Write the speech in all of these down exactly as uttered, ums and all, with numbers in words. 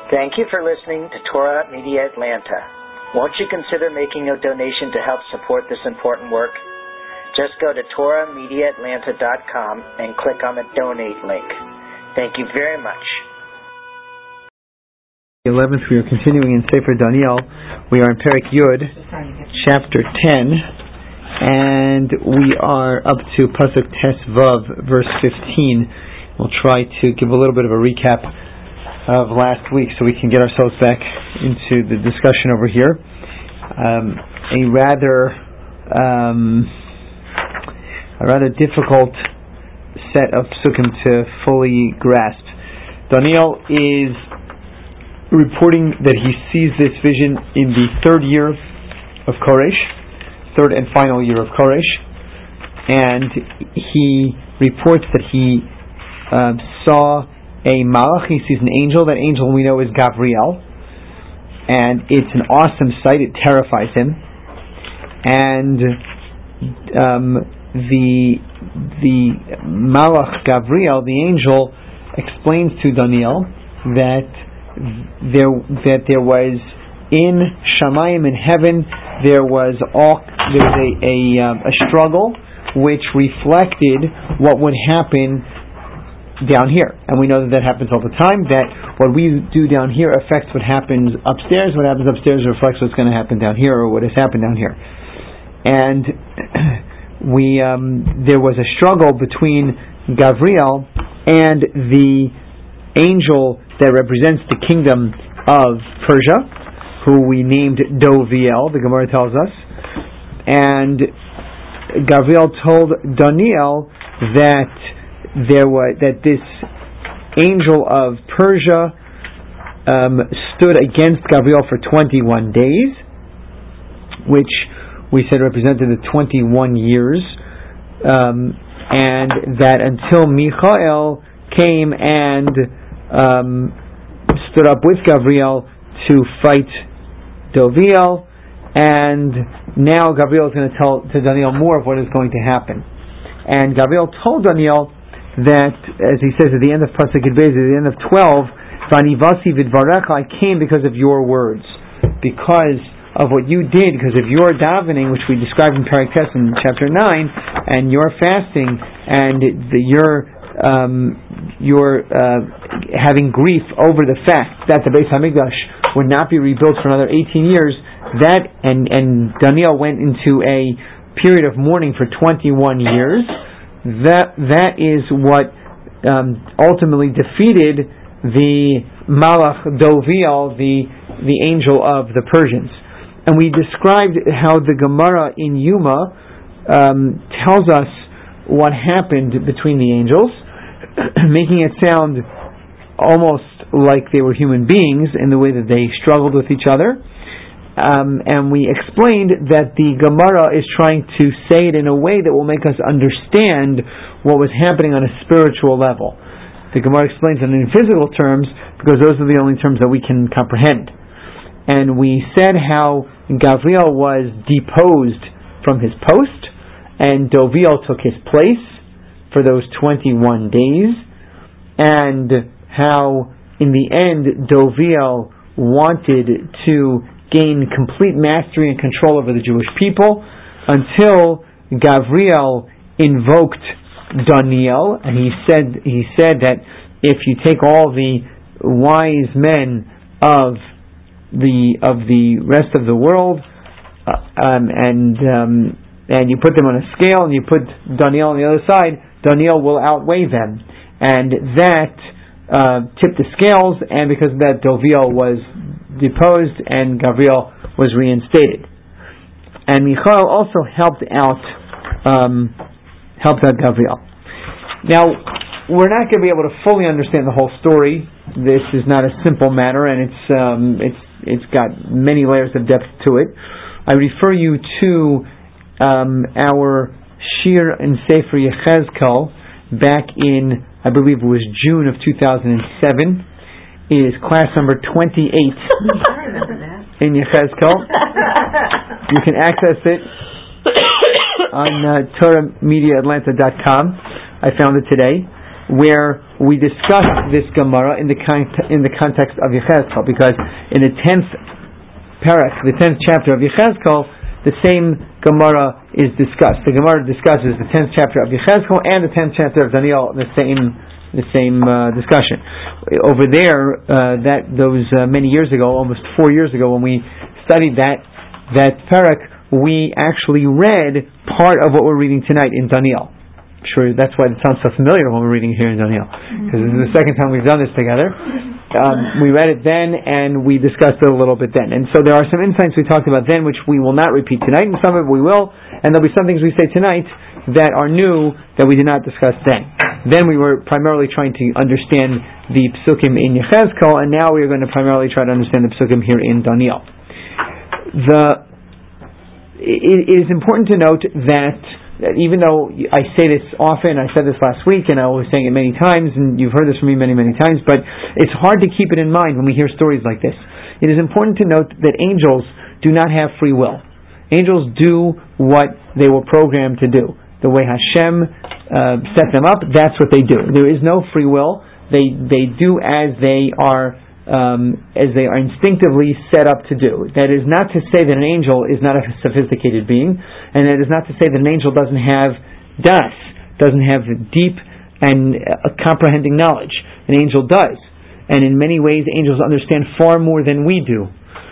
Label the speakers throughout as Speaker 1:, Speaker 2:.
Speaker 1: Thank you for listening to Torah Media Atlanta. Won't you consider making a donation to help support this important work? Just go to torah media atlanta dot com and click on the donate link. Thank you very much.
Speaker 2: eleventh, we are continuing in Sefer Daniel. We are in Perek Yud, chapter ten, and we are up to Pasuk Tes Vav, verse fifteen. We'll try to give a little bit of a recap of last week so we can get ourselves back into the discussion over here. Um, a rather um, a rather difficult set of psukim to fully grasp. Daniel is reporting that he sees this vision in the third year of Koresh, third and final year of Koresh, and he reports that he uh, saw a malach. He sees an angel. That angel we know is Gabriel, and it's an awesome sight. It terrifies him, and um, the the malach Gabriel, the angel, explains to Daniel that there that there was in Shamayim, in heaven, there was all there was a a, um, a struggle which reflected what would happen down here. And we know that that happens all the time, that what we do down here affects what happens upstairs. What happens upstairs reflects what's going to happen down here, or what has happened down here. And we um, there was a struggle between Gabriel and the angel that represents the kingdom of Persia, who we named Doviel, the Gemara tells us. And Gabriel told Daniel that there was that this angel of Persia um, stood against Gabriel for twenty-one days, which we said represented the twenty-one years, um, and that until Michael came and um, stood up with Gabriel to fight Doviel, and now Gabriel is going to tell to Daniel more of what is going to happen. And Gabriel told Daniel that, as he says at the end of Pasuk Yud, at the end of twelve, Vanivasi vidvarecha, I came because of your words, because of what you did, because of your davening, which we described in Perek Tes in chapter nine, and your fasting, and the, your um, your uh, having grief over the fact that the Beis Hamikdash would not be rebuilt for another eighteen years. That and and Daniel went into a period of mourning for twenty-one years. That that is what um, ultimately defeated the Malach Doviel, the the angel of the Persians. And we described how the Gemara in Yuma um, tells us what happened between the angels, making it sound almost like they were human beings in the way that they struggled with each other. Um, and we explained that the Gemara is trying to say it in a way that will make us understand what was happening on a spiritual level. The Gemara explains it in physical terms because those are the only terms that we can comprehend. And we said how Gabriel was deposed from his post, and Doviel took his place for those twenty-one days, and how in the end Doviel wanted to gain complete mastery and control over the Jewish people until Gabriel invoked Daniel, and he said he said that if you take all the wise men of the of the rest of the world uh, um, and um, and you put them on a scale and you put Daniel on the other side, Daniel will outweigh them, and that uh, tipped the scales, and because of that, Doviel was deposed and Gabriel was reinstated. And Michael also helped out um, helped out Gabriel. Now, we're not going to be able to fully understand the whole story. This is not a simple matter, and it's um, it's it's got many layers of depth to it. I refer you to um, our Shir in Sefer Yechezkel back in, I believe it was June of two thousand seven. It is class number twenty-eight in Yechezkel. You can access it on uh, Torah Media Atlanta dot com. I found it today. where we discussed this Gemara in the con- in the context of Yechezkel, because in the tenth parak, the tenth chapter of Yechezkel, the same Gemara is discussed. The Gemara discusses the tenth chapter of Yechezkel and the tenth chapter of Daniel, the same the same uh, discussion. Over there, uh, that those uh, many years ago, almost four years ago, when we studied that that parak, we actually read part of what we're reading tonight in Daniel. I'm sure that's why it sounds so familiar when we're reading here in Daniel, because this is the second time we've done this together. Um, we read it then, and we discussed it a little bit then. And so there are some insights we talked about then, which we will not repeat tonight, and some of it we will, and there'll be some things we say tonight that are new that we did not discuss then. Then we were primarily trying to understand the psukim in Yechezkel, and now we are going to primarily try to understand the psukim here in Daniel. The It is important to note that, that even though I say this often, I said this last week, and I was saying it many times, and you've heard this from me many, many times, but it's hard to keep it in mind when we hear stories like this. It is important to note that angels do not have free will. Angels do what they were programmed to do. The way Hashem uh, set them up, that's what they do. There is no free will. They they do as they are Um, as they are instinctively set up to do. That is not to say that an angel is not a sophisticated being, and that is not to say that an angel doesn't have das, doesn't have deep and uh, comprehending knowledge. An angel does, and in many ways angels understand far more than we do,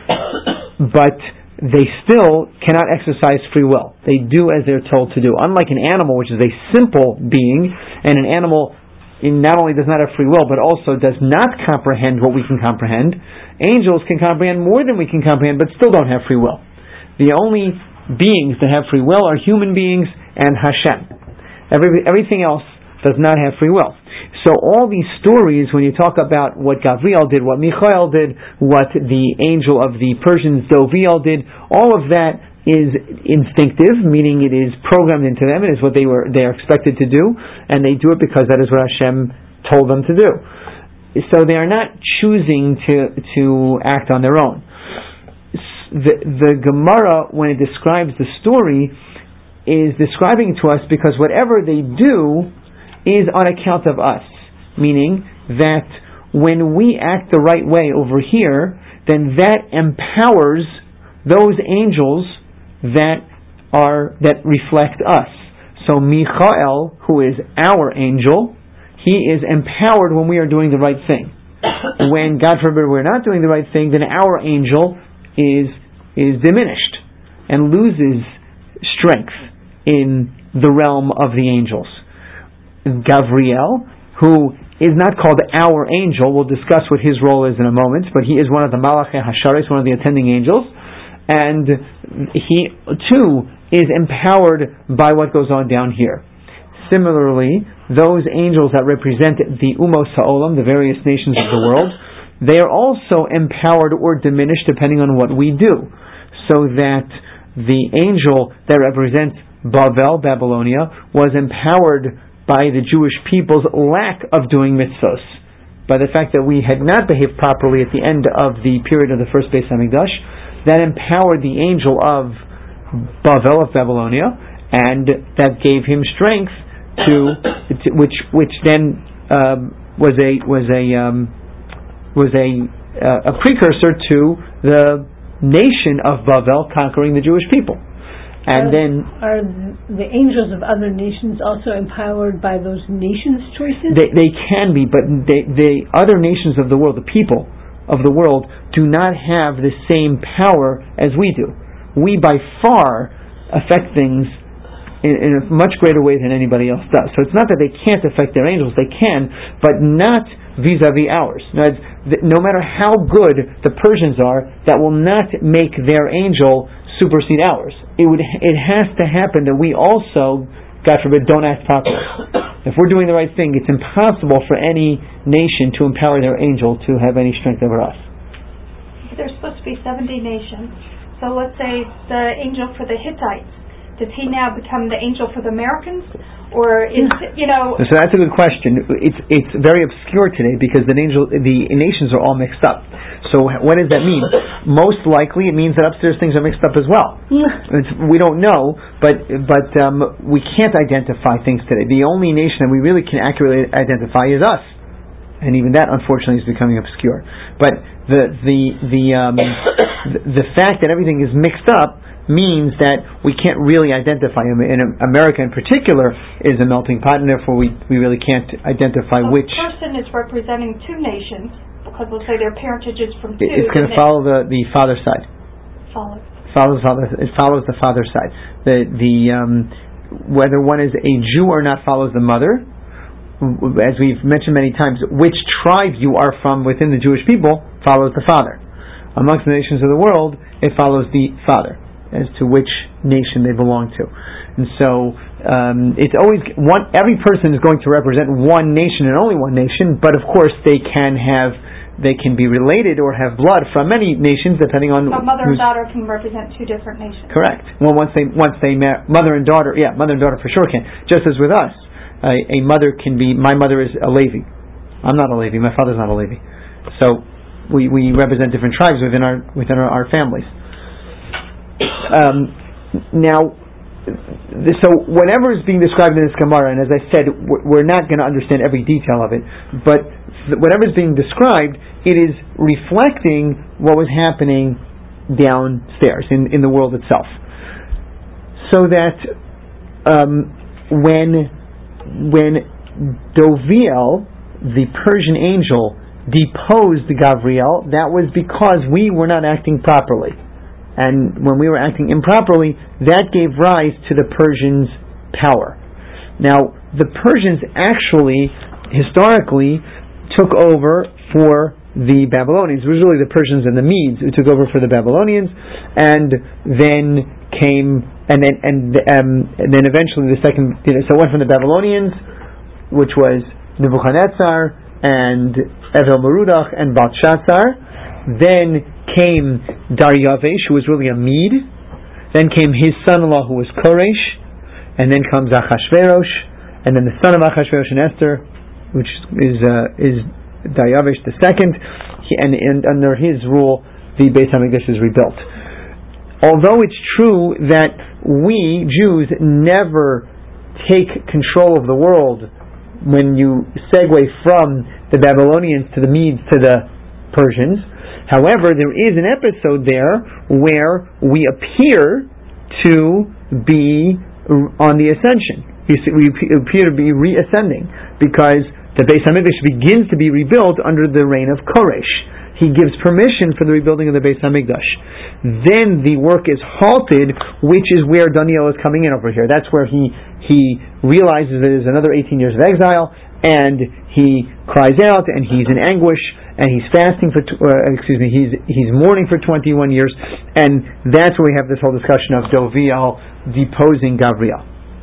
Speaker 2: but they still cannot exercise free will. They do as they're told to do. Unlike an animal, which is a simple being, and an animal not only does not have free will, but also does not comprehend what we can comprehend, angels can comprehend more than we can comprehend, but still don't have free will. The only beings that have free will are human beings and Hashem. Every, everything else does not have free will. So all these stories, when you talk about what Gavriel did, what Michael did, what the angel of the Persians, Doviel, did, all of that is instinctive, meaning it is programmed into them. It is what they were they are expected to do, and they do it because that is what Hashem told them to do. So they are not choosing to to act on their own. The, the Gemara, when it describes the story, is describing to us because whatever they do is on account of us, meaning that when we act the right way over here, then that empowers those angels that are that reflect us. So Michael, who is our angel, he is empowered when we are doing the right thing. When, God forbid, we're not doing the right thing, then our angel is is diminished and loses strength in the realm of the angels. Gavriel, who is not called our angel, we'll discuss what his role is in a moment, but he is one of the Malachei Hasharis, one of the attending angels, and he too is empowered by what goes on down here. Similarly, those angels that represent the Umos Ha'olam, the various nations of the world, they are also empowered or diminished depending on what we do. So that the angel that represents Bavel, Babylonia, was empowered by the Jewish people's lack of doing mitzvos, by the fact that we had not behaved properly at the end of the period of the first Beis Hamikdash. That empowered the angel of Bavel, of Babylonia, and that gave him strength to, to which which then um, was a was a um, was a uh, a precursor to the nation of Bavel conquering the Jewish people. And
Speaker 3: are,
Speaker 2: then
Speaker 3: are the angels of other nations also empowered by those nations' choices?
Speaker 2: They they can be, but they, the other nations of the world, the people of the world, do not have the same power as we do. We by far affect things in, in a much greater way than anybody else does. So it's not that they can't affect their angels, they can, but not vis-a-vis ours. Now, no matter how good the Persians are, that will not make their angel supersede ours. It would. It has to happen that we also, God forbid, don't act properly. If we're doing the right thing, it's impossible for any nation to empower their angel to have any strength over us.
Speaker 4: There's supposed to be seventy nations. So let's say the angel for the Hittites does he now become the angel for the Americans? Or is, you know...
Speaker 2: So that's a good question. It's it's very obscure today because the angel, the nations are all mixed up. So what does that mean? Most likely it means that upstairs things are mixed up as well. It's, we don't know, but but um, we can't identify things today. The only nation that we really can accurately identify is us. And even that, unfortunately, is becoming obscure. But the the the um, the, the fact that everything is mixed up means that we can't really identify them. In America, in particular, is a melting pot, and therefore we, we really can't identify
Speaker 4: well,
Speaker 2: which.
Speaker 4: The person is representing two nations because we'll say their parentage is from two.
Speaker 2: It's going to follow the the father side.
Speaker 4: Follow.
Speaker 2: Follows father. It follows the father side. The the um, whether one is a Jew or not follows the mother. As we've mentioned many times, which tribe you are from within the Jewish people follows the father. Amongst the nations of the world, it follows the father as to which nation they belong to. And so um, it's always one. Every person is going to represent one nation and only one nation, but of course they can have, they can be related or have blood from many nations, depending on.
Speaker 4: So mother and daughter can represent two different nations.
Speaker 2: Correct. Well, once they once they marry, mother and daughter, yeah, mother and daughter for sure can. Just as with us, a, a mother can be. My mother is a Levi. I'm not a Levi. My father's not a Levi. So we we represent different tribes within our within our, our families. Um, now, so whatever is being described in this Gemara, and as I said, we're not going to understand every detail of it, but whatever is being described, it is reflecting what was happening downstairs in, in the world itself. So that um, when when Doviel, the Persian angel, deposed Gavriel, that was because we were not acting properly. And when we were acting improperly, that gave rise to the Persians' power. Now, the Persians actually, historically, took over for the Babylonians. It was really the Persians and the Medes who took over for the Babylonians, and then came, and then and um, and then eventually the second. You know, so it went from the Babylonians, which was Nebuchadnezzar and Evel Merodach and Belshazzar. Then came Dariavesh, who was really a Mede. Then came his son-in-law, who was Koresh. And then comes Achashverosh. And then the son of Achashverosh and Esther, which is uh, is Dariavesh the second. He, and, and under his rule, the Beis HaMikdash is rebuilt. Although it's true that we, Jews, never take control of the world when you segue from the Babylonians to the Medes to the Persians. However, there is an episode there where we appear to be on the ascension. We appear to be reascending because the Beis HaMikdash begins to be rebuilt under the reign of Koresh. He gives permission for the rebuilding of the Beis HaMikdash. Then the work is halted, which is where Daniel is coming in over here. That's where he he realizes that there's another eighteen years of exile, and he cries out, and he's in anguish, and he's fasting for, uh, excuse me, he's he's mourning for twenty-one years, and that's where we have this whole discussion of Doviel deposing Gavriel.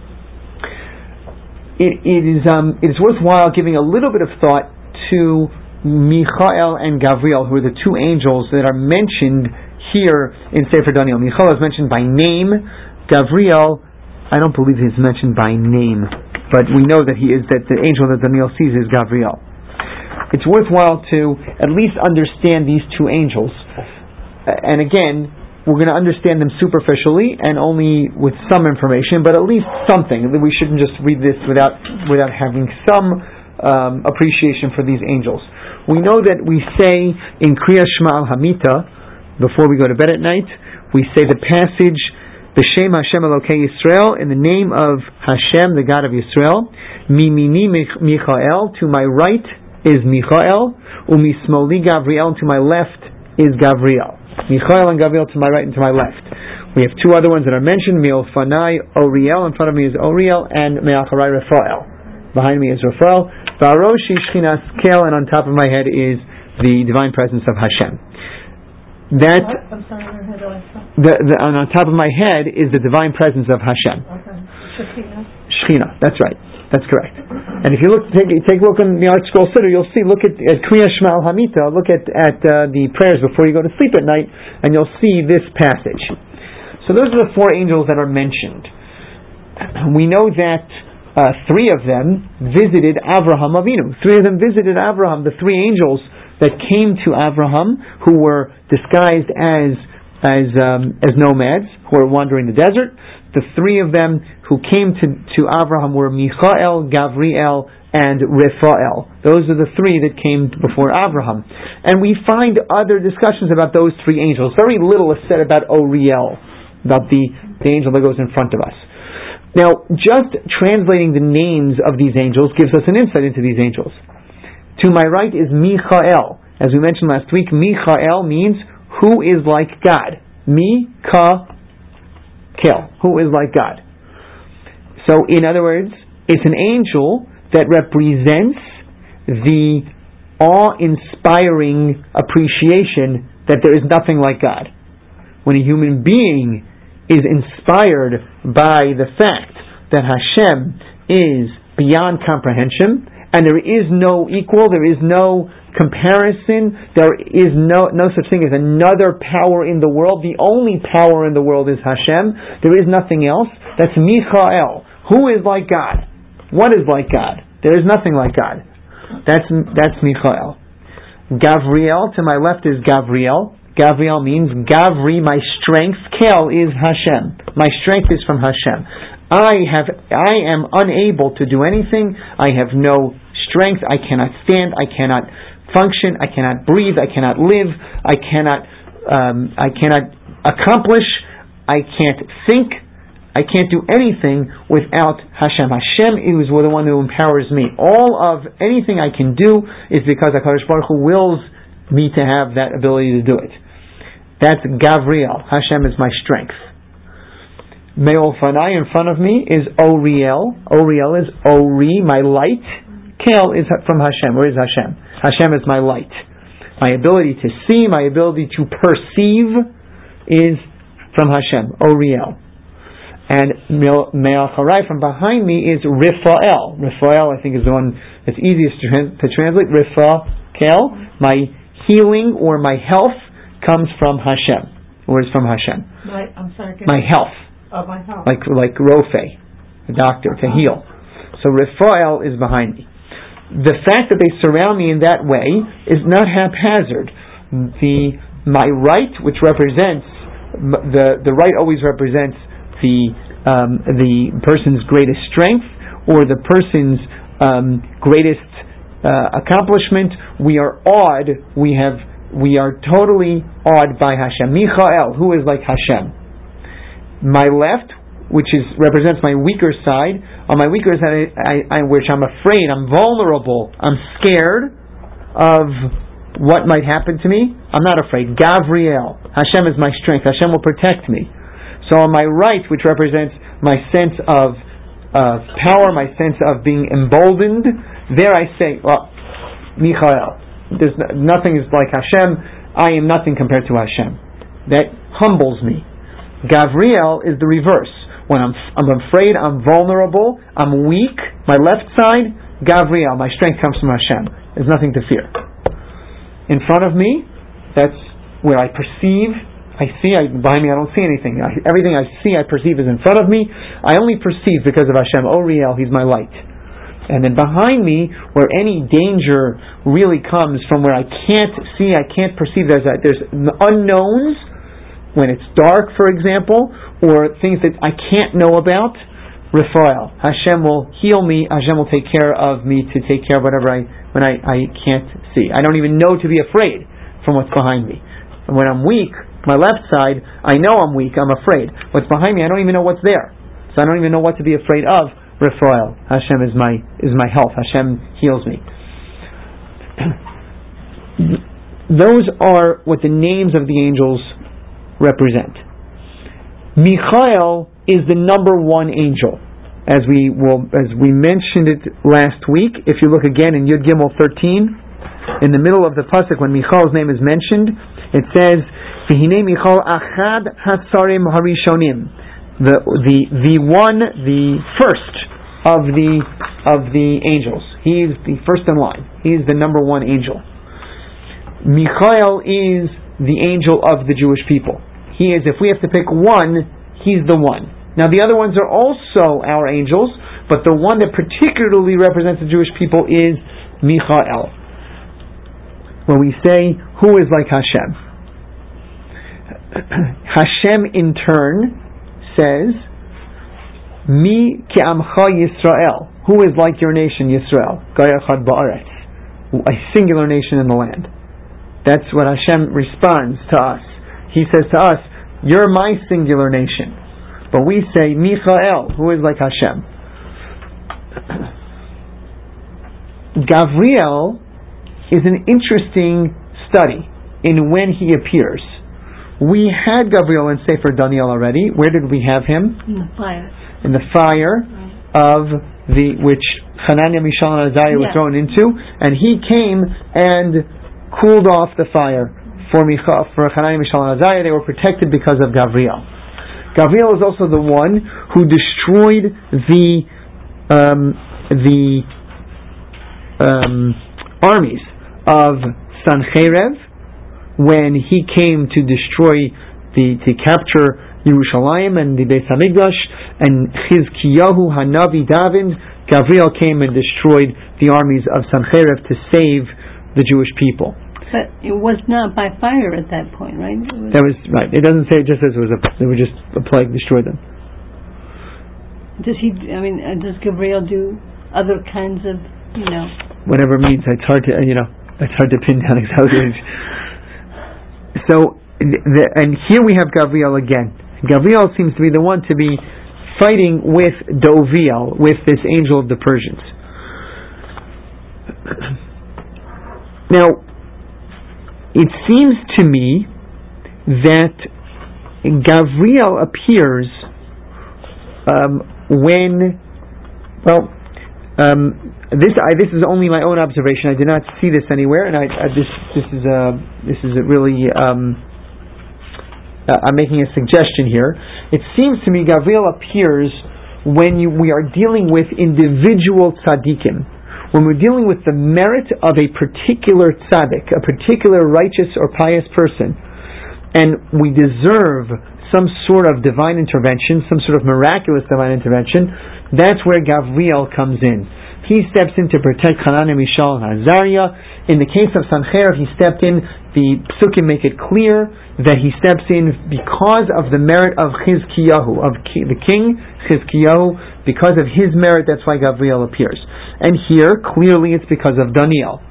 Speaker 2: It, it is um, it is worthwhile giving a little bit of thought to Michael and Gavriel, who are the two angels that are mentioned here in Sefer Daniel. Michael is mentioned by name. Gavriel, I don't believe he's mentioned by name, but we know that he is that the angel that Daniel sees is Gavriel. It's worthwhile to at least understand these two angels. And again, we're going to understand them superficially and only with some information, but at least something. We shouldn't just read this without without having some um, appreciation for these angels. We know that we say in Kriya Shema al-Hamita, before we go to bed at night, we say the passage, B'Shem Hashem Elokei Yisrael, in the name of Hashem, the God of Yisrael, Mimini Michael, to my right is Michael, Umismoli Gavriel, to my left is Gavriel. Michael and Gavriel to my right and to my left. We have two other ones that are mentioned, Me'olfanai Oriel, in front of me is Oriel, and Me'acharai Raphael. Behind me is Raphael. Ba'aroshi Shchinas Kel, and on top of my head is the divine presence of Hashem. That
Speaker 3: I'm sorry, your head also.
Speaker 2: The, the, and on top of my head is the divine presence of Hashem.
Speaker 3: Okay. Shechina.
Speaker 2: Shechina, that's right. That's correct. And if you look, take, take a look in the Art Scroll Siddur, you'll see, look at, at Kriya Shema al-Hamita, look at, at uh, the prayers before you go to sleep at night, and you'll see this passage. So those are the four angels that are mentioned. we know that uh, three of them visited Avraham Avinu. Three of them visited Avraham, the three angels that came to Avraham, who were disguised as as um, as nomads, who were wandering the desert. The three of them who came to, to Avraham were Michael, Gavriel, and Raphael. Those are the three that came before Avraham. And we find other discussions about those three angels. Very little is said about Oriel, about the, the angel that goes in front of us. Now, just translating the names of these angels gives us an insight into these angels. To my right is Michael. As we mentioned last week, Michael means who is like God. Mi-ka-kel, who is like God. So, in other words, it's an angel that represents the awe-inspiring appreciation that there is nothing like God. When a human being is inspired by the fact that Hashem is beyond comprehension, and there is no equal, there is no comparison, there is no, no such thing as another power in the world. The only power in the world is Hashem. There is nothing else. That's Michael. Who is like God? What is like God? There is nothing like God. That's that's Michael. Gavriel, to my left is Gavriel. Gavriel means Gavri, my strength. Kel is Hashem. My strength is from Hashem. I have, I am unable to do anything. I have no strength. I cannot stand. I cannot function. I cannot breathe. I cannot live. I cannot, um, I cannot accomplish. I can't think. I can't do anything without Hashem. Hashem is the one who empowers me. All of anything I can do is because HaKadosh Baruch Hu wills me to have that ability to do it. That's Gavriel. Hashem is my strength. Me'olfanai, in front of me, is Oriel. Oriel is Ori, my light. Kel is from Hashem. Where is Hashem? Hashem is my light. My ability to see, my ability to perceive is from Hashem. Oriel. And Me'acharai, from behind me, is Raphael. Raphael, I think, is the one that's easiest to, trans- to translate. Raphael, my healing or my health comes from Hashem. Or is from Hashem.
Speaker 3: My, I'm sorry.
Speaker 2: My health.
Speaker 3: Oh, my health.
Speaker 2: Like like Rofe, the doctor, to heal. So Raphael is behind me. The fact that they surround me in that way is not haphazard. The my right, which represents the the right, always represents the um, the person's greatest strength or the person's um, greatest uh, accomplishment. We are awed. We have. We are totally awed by Hashem. Michael, who is like Hashem. My left, which is represents my weaker side. On my weaker side, I, I, which I'm afraid, I'm vulnerable, I'm scared of what might happen to me. I'm not afraid. Gavriel, Hashem is my strength. Hashem will protect me. So on my right, which represents my sense of uh, power, my sense of being emboldened, there I say, well, Michael, there's no, nothing is like Hashem. I am nothing compared to Hashem. That humbles me. Gavriel is the reverse. When I'm, I'm afraid, I'm vulnerable, I'm weak, my left side, Gavriel, my strength comes from Hashem. There's nothing to fear. In front of me, that's where I perceive. I see, I, behind me I don't see anything. I, everything I see, I perceive is in front of me. I only perceive because of Hashem. Oriel, He's my light. And then behind me, where any danger really comes from where I can't see, I can't perceive, there's, a, there's unknowns, when it's dark, for example, or things that I can't know about, Raphael. Hashem will heal me, Hashem will take care of me to take care of whatever I, when I, I can't see. I don't even know to be afraid from what's behind me. And when I'm weak, my left side, I know I'm weak, I'm afraid. What's behind me, I don't even know what's there. So I don't even know what to be afraid of. Raphael, Hashem is my is my health. Hashem heals me. Those are what the names of the angels represent. Michael is the number one angel, as we will as we mentioned it last week. If you look again in Yud Gimel thirteen, in the middle of the pasuk when Michal's name is mentioned, it says, "V'hinei Michal achad hatzarim harishonim," the the the one, the first of the of the angels. He is the first in line. He is the number one angel. Michael is the angel of the Jewish people. He is, if we have to pick one, he's the one. Now the other ones are also our angels, but the one that particularly represents the Jewish people is Michael. When we say, who is like Hashem? Hashem in turn says, Mi ki'amcha Yisrael. Who is like your nation, Yisrael? Gayachad ba'aretz. A singular nation in the land. That's what Hashem responds to us. He says to us, you're my singular nation. But we say, Michael, who is like Hashem. Gavriel is an interesting study in when he appears. We had Gavriel in Sefer Daniel already. Where did we have him?
Speaker 3: In the fire.
Speaker 2: In the fire of the which Hananiah, Mishael, and Azariah yeah. were thrown into, and he came and cooled off the fire for Micha, for Hananiah, Mishael, and Azariah. They were protected because of Gavriel. Gavriel is also the one who destroyed the um, the um, armies of Sancherev when he came to destroy the to capture Yerushalayim and the Beis Hamikdash, and Chizkiyahu Hanavi David, Gavriel came and destroyed the armies of Sancherev to save the Jewish people.
Speaker 3: But it was not by fire at that point, right? It was
Speaker 2: that was right. It doesn't say just as it was a. It was just a plague destroyed them.
Speaker 3: Does he? I mean, uh, does Gabriel do other kinds of, you know? Whatever
Speaker 2: it means. It's hard to, you know, it's hard to pin down exactly. So, the, and here we have Gavriel again. Gavriel seems to be the one to be fighting with Doviel, with this angel of the Persians. Now, it seems to me that Gavriel appears um, when, well, um, this I, this is only my own observation. I did not see this anywhere, and I, I this this is a this is a really um, uh, I'm making a suggestion here. It seems to me Gavriel appears when you, we are dealing with individual tzaddikim. When we're dealing with the merit of a particular tzaddik, a particular righteous or pious person, and we deserve some sort of divine intervention, some sort of miraculous divine intervention, that's where Gavriel comes in. He steps in to protect Hananiah, Mishael, and Azariah. In the case of Sancherev, he stepped in. The Psukim make it clear that he steps in because of the merit of Chizkiyahu, of the king Chizkiyahu. Because of his merit, that's why Gavriel appears. And here, clearly it's because of Daniel.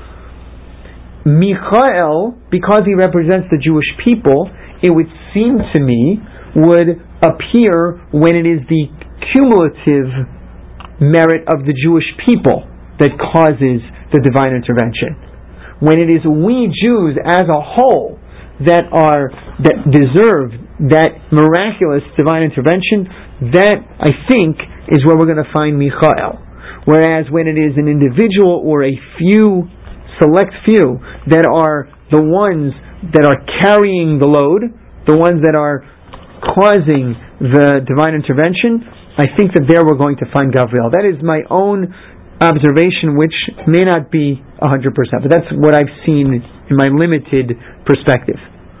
Speaker 2: Michael, because he represents the Jewish people, it would seem to me, would appear when it is the cumulative merit of the Jewish people that causes the divine intervention. When it is we Jews as a whole that are that deserve that miraculous divine intervention, that I think is where we're going to find Michael. Whereas when it is an individual or a few, select few, that are the ones that are carrying the load, the ones that are causing the divine intervention, I think that there we're going to find Gavriel. That is my own observation, which may not be one hundred percent, but that's what I've seen in my limited perspective.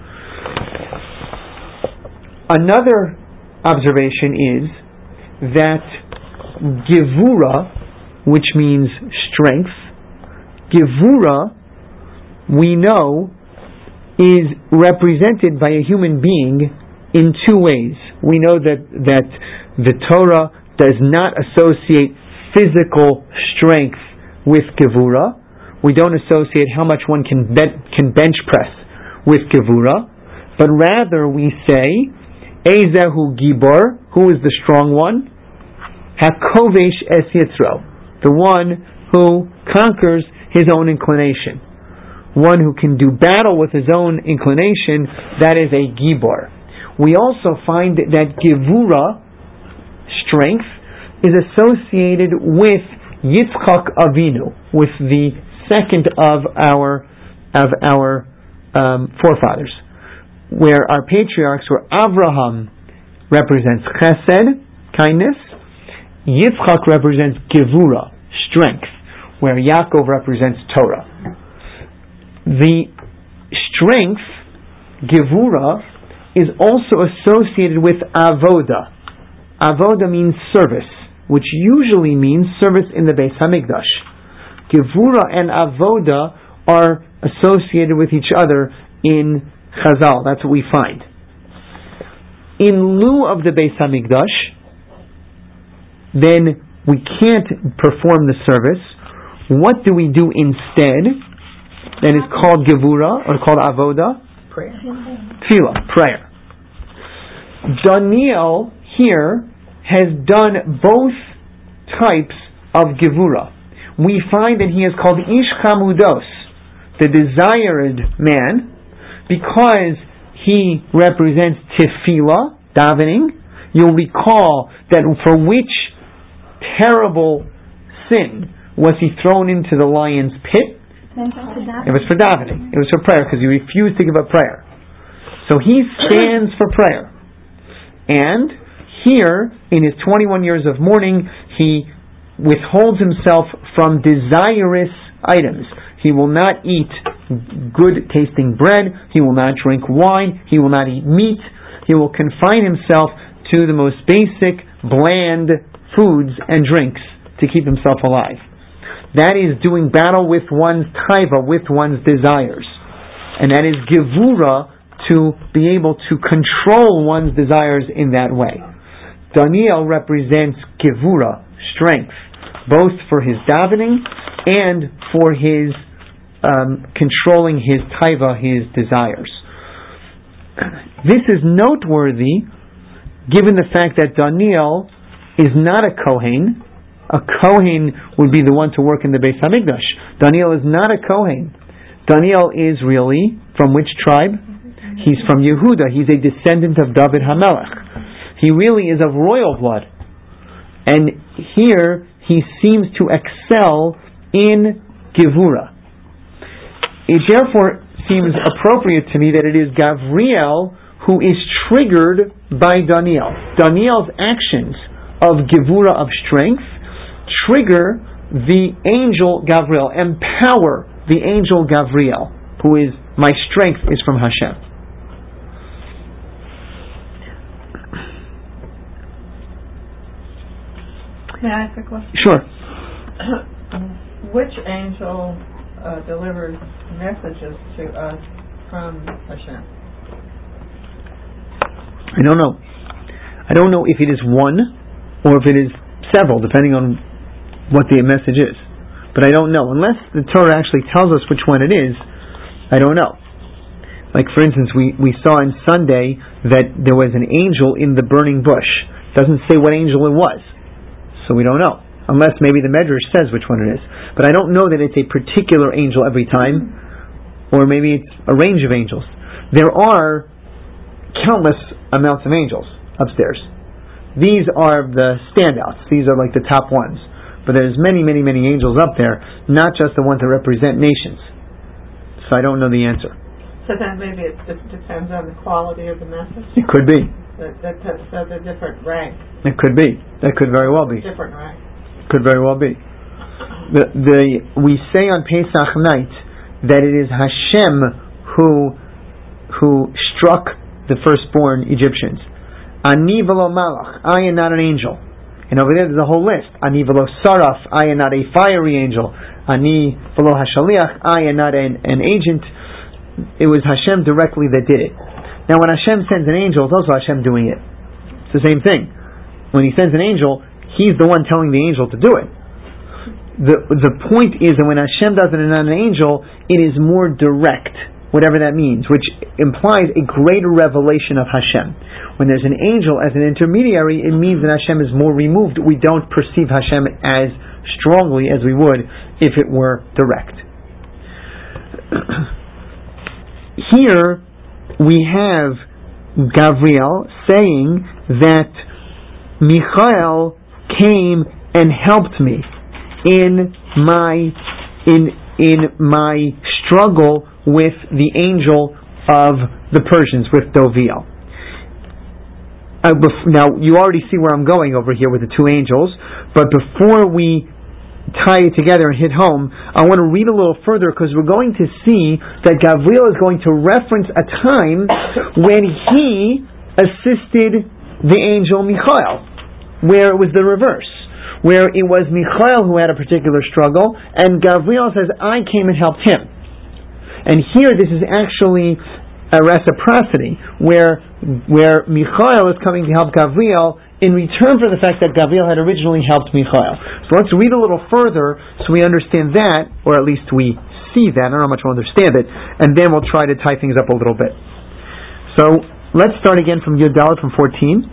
Speaker 2: Another observation is that Gevura, which means strength, Gevura, we know, is represented by a human being in two ways. We know that, that the Torah does not associate physical strength with Gevura. We don't associate how much one can, be- can bench press with Gevura, but rather we say, Ezehu Gibor, who is the strong one? Hakovesh es Yitzro, the one who conquers his own inclination. One who can do battle with his own inclination, that is a Gibor. We also find that Gevura, strength, is associated with Yitzchak Avinu, with the second of our of our um, forefathers, where our patriarchs were Avraham represents Chesed, kindness. Yitzchak represents Gevura, strength, where Yaakov represents Torah. The strength, Gevura, is also associated with Avoda, avoda means service, which usually means service in the Beis Hamikdash. Gevura and avoda are associated with each other in Chazal. That's what we find. In lieu of the Beis Hamikdash, then we can't perform the service. What do we do instead? That is called Gevura, or called Avoda?
Speaker 5: Prayer.
Speaker 2: Tefillah, prayer. Daniel here has done both types of Gevura. We find that he is called Ish Chamudos, the desired man, because he represents Tefillah, davening. You'll recall that for which terrible sin was he thrown into the lion's pit? It was for davening. It was for prayer, because he refused to give up prayer. So he stands for prayer. And here, in his twenty-one years of mourning, he withholds himself from desirous items. He will not eat good tasting bread. He will not drink wine. He will not eat meat. He will confine himself to the most basic, bland foods and drinks to keep himself alive. That is doing battle with one's taiva, with one's desires. And that is gevura, to be able to control one's desires in that way. Daniel represents gevura, strength, both for his davening and for his um, controlling his taiva, his desires. This is noteworthy given the fact that Daniel is not a Kohen. A Kohen would be the one to work in the Beis Hamikdash. Daniel is not a Kohen. Daniel is really from which tribe? He's from Yehuda. He's a descendant of David HaMelech. He really is of royal blood. And here he seems to excel in Gevura. It therefore seems appropriate to me that it is Gavriel who is triggered by Daniel. Daniel's actions of Gevura, of strength, trigger the angel Gavriel, empower the angel Gavriel, who is, my strength is from Hashem.
Speaker 5: May I ask a question?
Speaker 2: Sure.
Speaker 5: Which angel uh, delivers messages to us from Hashem?
Speaker 2: I don't know. I don't know if it is one or if it is several, depending on what the message is. But I don't know. Unless the Torah actually tells us which one it is, I don't know. Like, for instance, we, we saw on Sunday that there was an angel in the burning bush. It doesn't say what angel it was. So we don't know. Unless maybe the Medrash says which one it is. But I don't know that it's a particular angel every time, or maybe it's a range of angels. There are countless amounts of angels upstairs. These are the standouts. These are like the top ones. But there's many, many, many angels up there, not just the ones that represent nations. So I don't know the answer.
Speaker 5: So then maybe it just depends on the quality of the message?
Speaker 2: It could be.
Speaker 5: That, that, that, so they're different rank.
Speaker 2: It could be. That could very well be.
Speaker 5: Different rank.
Speaker 2: Could very well be. The, the, we say on Pesach night that it is Hashem who who struck the firstborn Egyptians. Ani velo malach, I am not an angel. And over there there's a whole list. Ani velo saraf, I am not a fiery angel. Ani velo hashaliach, I am not an, an agent. It was Hashem directly that did it. Now when Hashem sends an angel, it's also Hashem doing it. It's the same thing. When He sends an angel, He's the one telling the angel to do it. The the point is that when Hashem does it and not an angel, it is more direct, whatever that means, which implies a greater revelation of Hashem. When there's an angel as an intermediary, it means that Hashem is more removed. We don't perceive Hashem as strongly as we would if it were direct. Here we have Gavriel saying that Michael came and helped me in my in in my struggle with the angel of the Persians, with Doviel. Uh, bef- now you already see where I'm going over here with the two angels, but before we tie it together and hit home, I want to read a little further, because we're going to see that Gavriel is going to reference a time when he assisted the angel Michael. where it was the reverse, where it was Michael who had a particular struggle, and Gavriel says, I came and helped him. And here this is actually a reciprocity, where where Michael is coming to help Gavriel in return for the fact that Gavriel had originally helped Michael. So let's read a little further so we understand that, or at least we see that. I don't know how much we'll understand it, and then we'll try to tie things up a little bit. So let's start again from Yud Dalet from fourteen.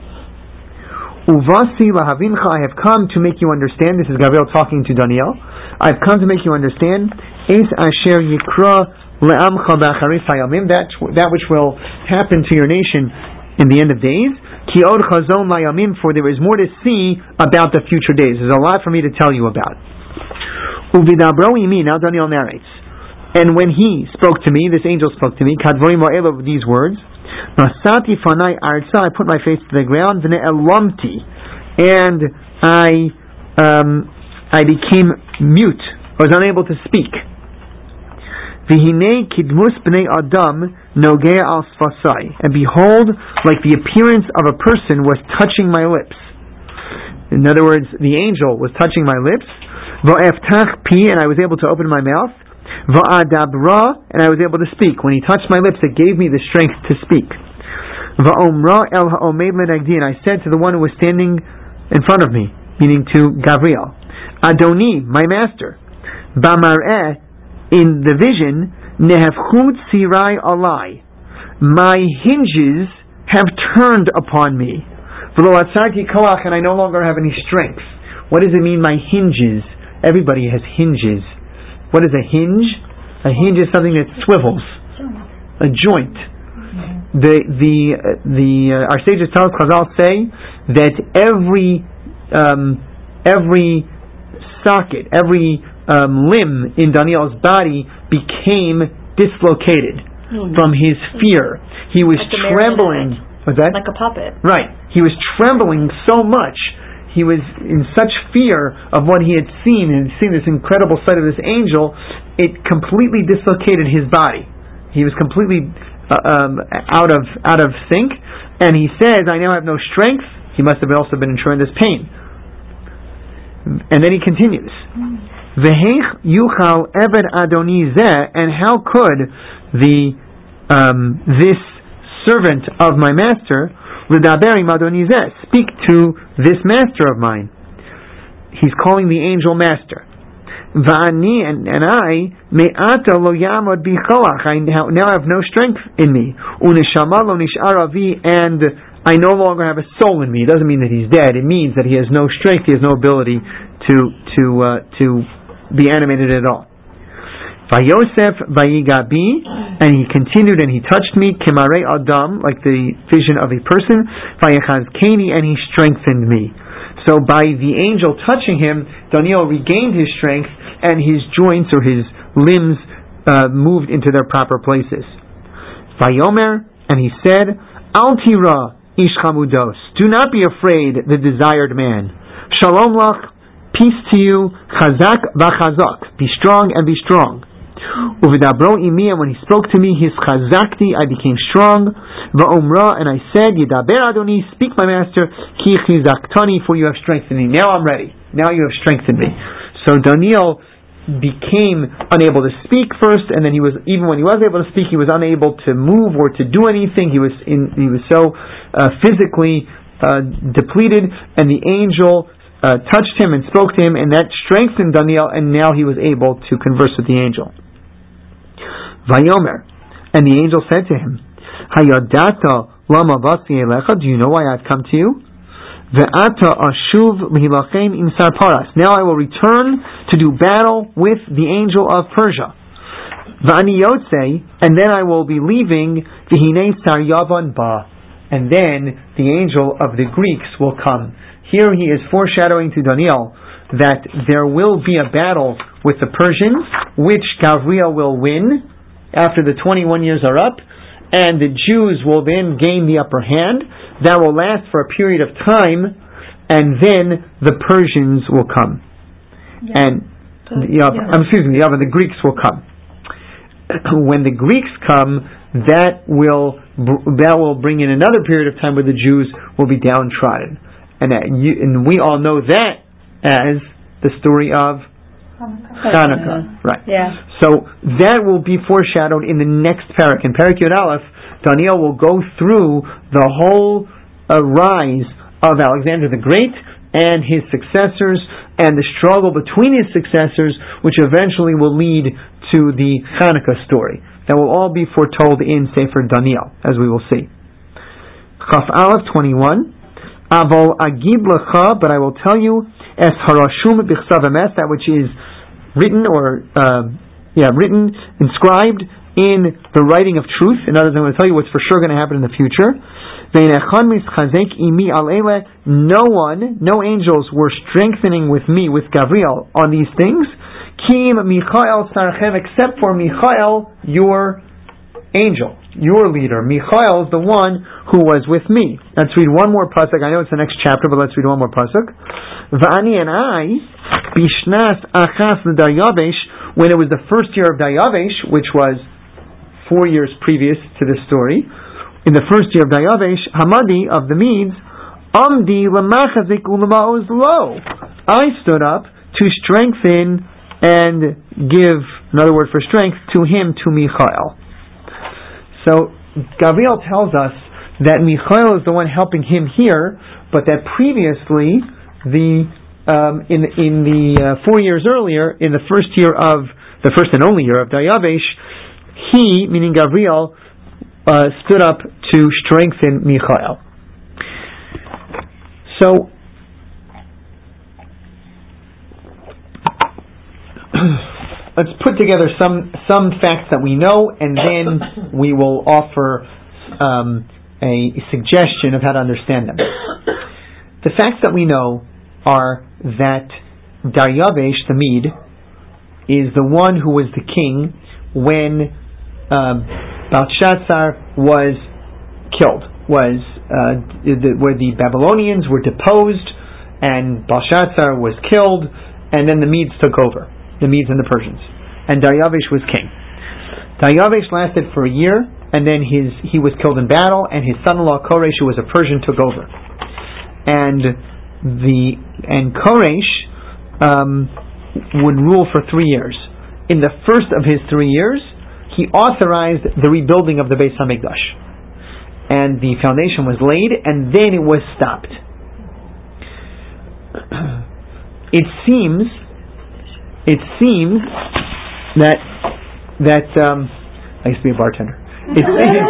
Speaker 2: Uvasi lahavincha, I have come to make you understand. This is Gavriel talking to Daniel. I have come to make you understand. Es asher yikra le'amcha b'acharis hayamim, that that which will happen to your nation in the end of days. Ki od chazon layamim, for there is more to see about the future days. There's a lot for me to tell you about. Uvidabro imi, now Daniel narrates. And when he spoke to me, this angel spoke to me, kadvorim ha'elu, these words, Nasati fanai arza, I put my face to the ground, v'ne'elamti, and I um, I became mute, I was unable to speak. V'hinei kidmus b'nei adam nogea al sfasai, and behold, like the appearance of a person was touching my lips. In other words, the angel was touching my lips. V'eftach pi, and I was able to open my mouth. Va'adabra, and I was able to speak. When he touched my lips, it gave me the strength to speak. Va'omra el ha'omed lenagdi, and I said to the one who was standing in front of me, meaning to Gavriel, Adoni, my master, B'mar'eh, in the vision, Nehefchut sirai alai, my hinges have turned upon me. V'lo atzarti koach, and I no longer have any strength. What does it mean, my hinges? Everybody has hinges. What is a hinge? A hinge is something that swivels, a joint. The the the uh, our sages tell us, Chazal say that every um, every socket, every um, limb in Daniel's body became dislocated mm-hmm. from his fear. He was
Speaker 6: like
Speaker 2: trembling. What's that?
Speaker 6: Like a puppet.
Speaker 2: Right. He was trembling so much. He was in such fear of what he had seen, and seen this incredible sight of this angel, it completely dislocated his body. He was completely uh, um, out of out of sync, and he says, I now have no strength. He must have also been in tremendous pain. And then he continues, V'heich yuchal eved adoni zeh, and how could the um, this servant of my master speak to this master of mine? He's calling the angel master. Va'ani, and, and I, me'ata lo yamod bi choach, I now have no strength in me. Uneshama lo nish'ar avi, and I no longer have a soul in me. It doesn't mean that he's dead. It means that he has no strength. He has no ability to to uh, to be animated at all. Vayosef vayigabi, and he continued and he touched me, kemarei adam, like the vision of a person, vayachazkeni, and he strengthened me. So by the angel touching him, Daniel regained his strength, and his joints or his limbs uh, moved into their proper places. Vayomer, and he said, Al tira ish chamudos, do not be afraid, the desired man. Shalom lach, peace to you, chazak v'chazak, be strong and be strong. Uvidabro imi, and when he spoke to me, his chazakti, I became strong. Va'omra, and I said, Yedaber Adoni, speak my master, ki chizaktani, for you have strengthened me. Now I'm ready. Now you have strengthened me. So Daniel became unable to speak first, and then he was, even when he was able to speak, he was unable to move or to do anything. He was in, he was so uh, physically uh, depleted, and the angel uh, touched him and spoke to him, and that strengthened Daniel, and now he was able to converse with the angel. Vayomer, and the angel said to him, Hayadata lama vasi elecha, do you know why I've come to you? Ve'ata ashuv l'hilachem im sarparas, now I will return to do battle with the angel of Persia. V'ani yotzei, and then I will be leaving v'hinei sar yavan ba, and then the angel of the Greeks will come. Here he is foreshadowing to Daniel that there will be a battle with the Persians, which Gavriel will win after the twenty-one years are up, and the Jews will then gain the upper hand. That will last for a period of time, and then the Persians will come. Yeah. And so, the, uh, yeah. I'm excuse me, the, uh, the Greeks will come. When the Greeks come, that will that will bring in another period of time where the Jews will be downtrodden. and, uh, you, and we all know that as the story of Hanukkah. Hanukkah. Right.
Speaker 3: Yeah.
Speaker 2: So that will be foreshadowed in the next parak. In Parak Yud Aleph, Daniel will go through the whole uh, rise of Alexander the Great and his successors, and the struggle between his successors, which eventually will lead to the Hanukkah story. That will all be foretold in Sefer Daniel, as we will see. Chaf Aleph twenty-one. Avol agib lecha, but I will tell you, es harashum b'chsav emes, that which is written or uh, yeah written, inscribed in the writing of truth. In other words, I'm going to tell you what's for sure going to happen in the future. No one, no angels were strengthening with me, with Gabriel, on these things. Kim Michael Sarchem, except for Michael, your angel, your leader. Michael is the one who was with me. Let's read one more pasuk. I know it's the next chapter, but let's read one more pasuk. V'ani and I, bishnas achas l'Daryavesh, when it was the first year of Daryavesh, which was four years previous to this story, in the first year of Daryavesh, Hamadi of the Medes, Amdi l'machazik u'lema'oz lo, I stood up to strengthen and give, another word for strength, to him, to Michael. So Gabriel tells us that Michael is the one helping him here, but that previously, the um, in in the uh, four years earlier, in the first year of the first and only year of Daryavesh, he, meaning Gabriel, uh, stood up to strengthen Michael. So let's put together some some facts that we know, and then we will offer um, a suggestion of how to understand them. The facts that we know are that Daryavesh, the Mede, is the one who was the king when uh, Belshazzar was killed, was uh, the, where the Babylonians were deposed, and Belshazzar was killed, and then the Medes took over. The Medes and the Persians, and Daryavesh was king. Daryavesh lasted for a year, and then his he was killed in battle, and his son-in-law Koresh, who was a Persian, took over. And the and Koresh um, would rule for three years. In the first of his three years, he authorized the rebuilding of the Beis Hamikdash, and the foundation was laid, and then it was stopped. It seems. It seems that that um, I used to be a bartender. It seems,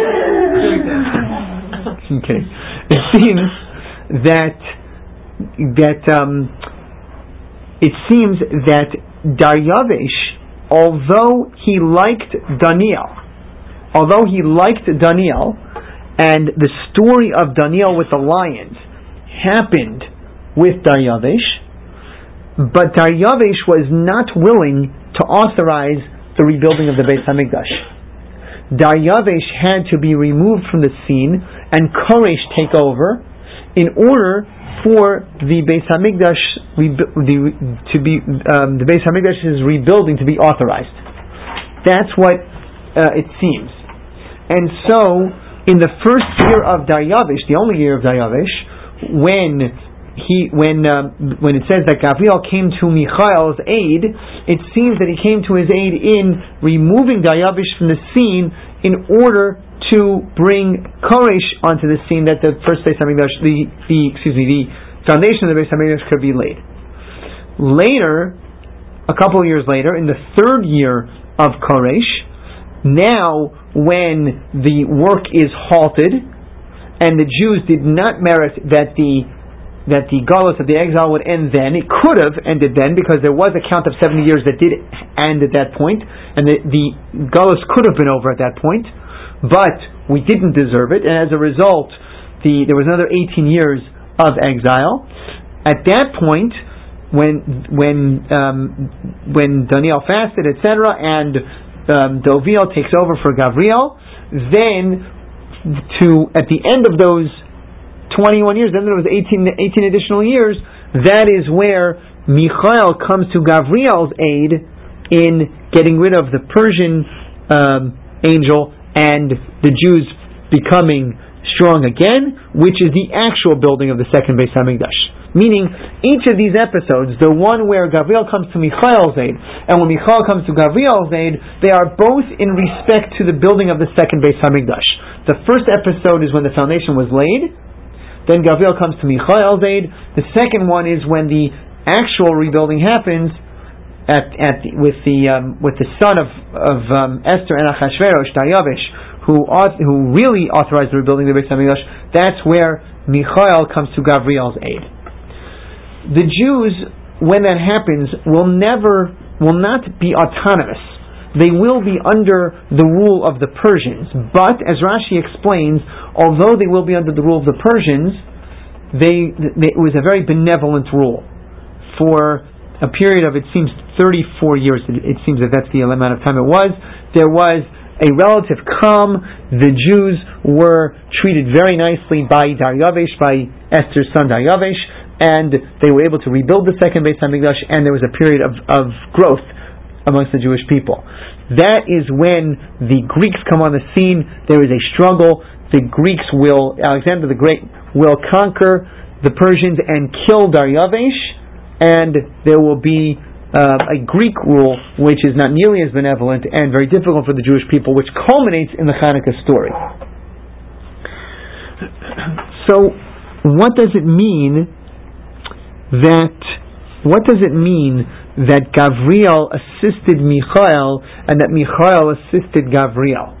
Speaker 2: I'm kidding. It seems that that um, it seems that Daryavesh, although he liked Daniel, although he liked Daniel, and the story of Daniel with the lions happened with Daryavesh, but Daryavesh was not willing to authorize the rebuilding of the Beis Hamikdash. Daryavesh had to be removed from the scene and Koresh take over in order for the Beis Hamikdash rebu- the, to be um, the Beis Hamikdash's rebuilding to be authorized. That's what uh, it seems. And so, in the first year of Daryavesh, the only year of Daryavesh, when He when um, when it says that Gabriel came to Michael's aid, it seems that he came to his aid in removing Daryavesh from the scene in order to bring Koresh onto the scene, that the first Beis Hamikdash, the, the excuse me, the foundation of the Beis Hamikdash could be laid. Later, a couple of years later, in the third year of Koresh, now when the work is halted and the Jews did not merit that the that the galus of the exile would end then. It could have ended then, because there was a count of seventy years that did end at that point, and the, the galus could have been over at that point, but we didn't deserve it, and as a result, the there was another eighteen years of exile. At that point, when when um, when Daniel fasted, et cetera, and um, Doviel takes over for Gabriel, then to at the end of those twenty-one years, then there was eighteen, eighteen additional years, that is where Michael comes to Gabriel's aid in getting rid of the Persian um, angel and the Jews becoming strong again, which is the actual building of the second Beis Hamikdash. Meaning, each of these episodes, the one where Gavriel comes to Michael's aid, and when Michael comes to Gavriel's aid, they are both in respect to the building of the second Beis Hamikdash. The first episode is when the foundation was laid, then Gavriel comes to Michael's aid. The second one is when the actual rebuilding happens at, at the, with the um, with the son of, of um, Esther and Achashverosh, Daryavish, who who really authorized the rebuilding of the Beis Hamikdash. That's where Michael comes to Gavriel's aid. The Jews, when that happens, will never, will not be autonomous. They will be under the rule of the Persians. But, as Rashi explains, although they will be under the rule of the Persians, they, they, it was a very benevolent rule. For a period of, it seems, thirty-four years, it, it seems that that's the amount of time it was, there was a relative calm. The Jews were treated very nicely by Daryavish, by Esther's son Daryavish, and they were able to rebuild the second Beis Hamikdash, and there was a period of, of growth amongst the Jewish people. That is when the Greeks come on the scene. There is a struggle. The Greeks will, Alexander the Great will conquer the Persians and kill Daryavish, and there will be uh, a Greek rule which is not nearly as benevolent and very difficult for the Jewish people, which culminates in the Hanukkah story. So, what does it mean that, what does it mean that Gavriel assisted Michael and that Michael assisted Gavriel?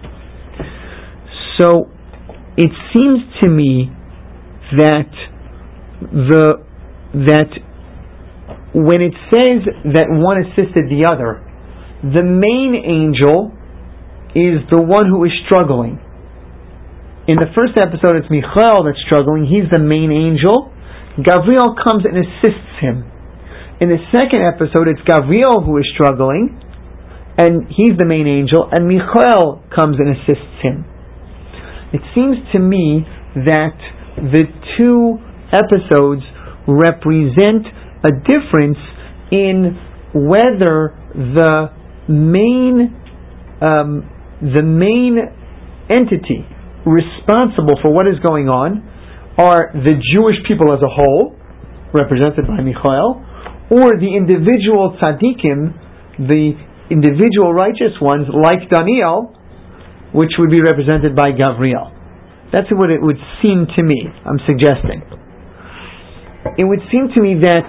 Speaker 2: So, it seems to me that the, that when it says that one assisted the other, the main angel is the one who is struggling. In the first episode it's Michael that's struggling, he's the main angel. Gavriel comes and assists him. In the second episode, it's Gavriel who is struggling, and he's the main angel, and Michael comes and assists him. It seems to me that the two episodes represent a difference in whether the main um, the main entity responsible for what is going on are the Jewish people as a whole, represented by Michael, or the individual tzaddikim, the individual righteous ones, like Daniel, which would be represented by Gavriel. That's what it would seem to me, I'm suggesting. It would seem to me that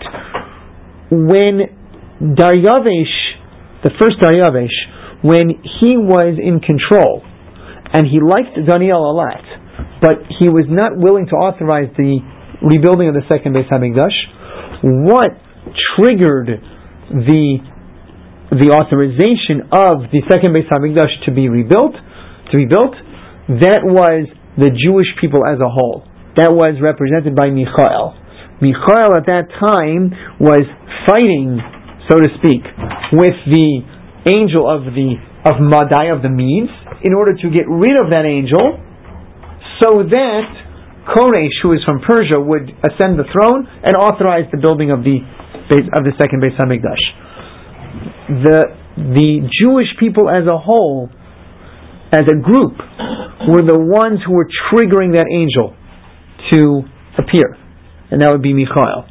Speaker 2: when Daryavish, the first Daryavish, when he was in control, and he liked Daniel a lot, but he was not willing to authorize the rebuilding of the second Beis Hamikdash, what triggered the the authorization of the second Beis Hamikdash to be rebuilt, to be built, that was the Jewish people as a whole. That was represented by Michael. Michael at that time was fighting, so to speak, with the angel of the of Madai, of the Medes, in order to get rid of that angel, so that Koresh, who is from Persia, would ascend the throne and authorize the building of the of the second Beis Hamikdash. The the Jewish people as a whole, as a group, were the ones who were triggering that angel to appear, and that would be Michael.